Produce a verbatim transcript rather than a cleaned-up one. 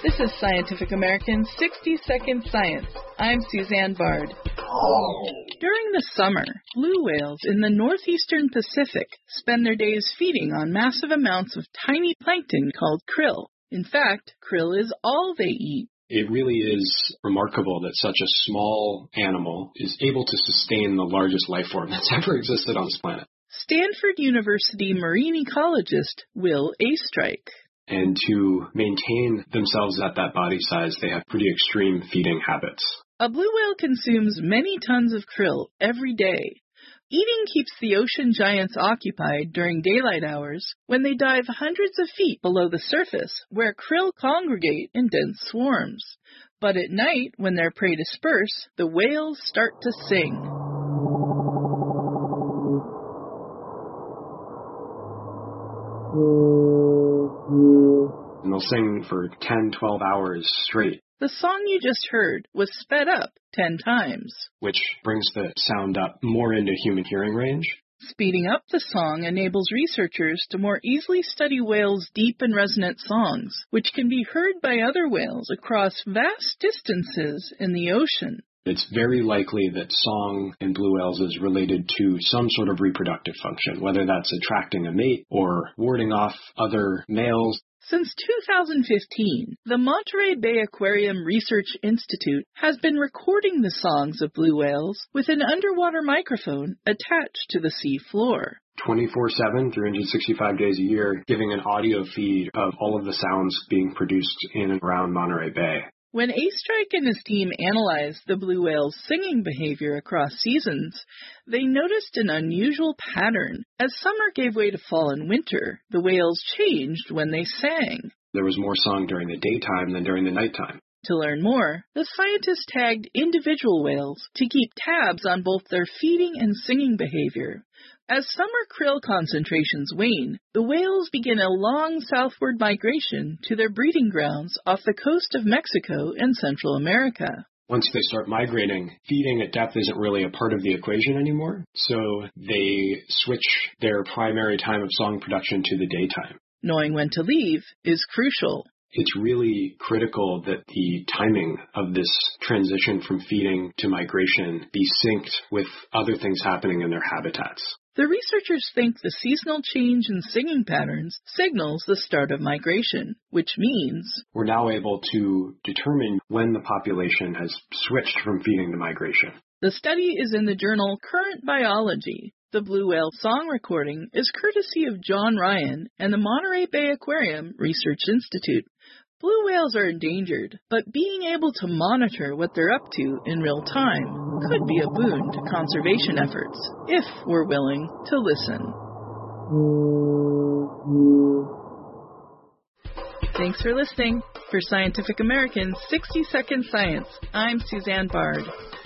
This is Scientific American's sixty second Science. I'm Suzanne Bard. During the summer, blue whales in the northeastern Pacific spend their days feeding on massive amounts of tiny plankton called krill. In fact, krill is all they eat. It really is remarkable that such a small animal is able to sustain the largest life form that's ever existed on this planet. Stanford University marine ecologist Will Oestreich. And to maintain themselves at that body size, they have pretty extreme feeding habits. A blue whale consumes many tons of krill every day. Eating keeps the ocean giants occupied during daylight hours when they dive hundreds of feet below the surface, where krill congregate in dense swarms. But at night, when their prey disperse, the whales start to sing. And they'll sing for ten, twelve hours straight. The song you just heard was sped up ten times, which brings the sound up more into human hearing range. Speeding up the song enables researchers to more easily study whales' deep and resonant songs, which can be heard by other whales across vast distances in the ocean. It's very likely that song in blue whales is related to some sort of reproductive function, whether that's attracting a mate or warding off other males. Since two thousand fifteen, the Monterey Bay Aquarium Research Institute has been recording the songs of blue whales with an underwater microphone attached to the sea floor. twenty-four seven, three hundred sixty-five days a year, giving an audio feed of all of the sounds being produced in and around Monterey Bay. When Oestreich and his team analyzed the blue whale's singing behavior across seasons, they noticed an unusual pattern. As summer gave way to fall and winter, the whales changed when they sang. There was more song during the daytime than during the nighttime. To learn more, the scientists tagged individual whales to keep tabs on both their feeding and singing behavior. As summer krill concentrations wane, the whales begin a long southward migration to their breeding grounds off the coast of Mexico and Central America. Once they start migrating, feeding at depth isn't really a part of the equation anymore, so they switch their primary time of song production to the daytime. Knowing when to leave is crucial. It's really critical that the timing of this transition from feeding to migration be synced with other things happening in their habitats. The researchers think the seasonal change in singing patterns signals the start of migration, which means we're now able to determine when the population has switched from feeding to migration. The study is in the journal Current Biology. The blue whale song recording is courtesy of John Ryan and the Monterey Bay Aquarium Research Institute. Blue whales are endangered, but being able to monitor what they're up to in real time could be a boon to conservation efforts, if we're willing to listen. Thanks for listening. For Scientific American's sixty second Science, I'm Suzanne Bard.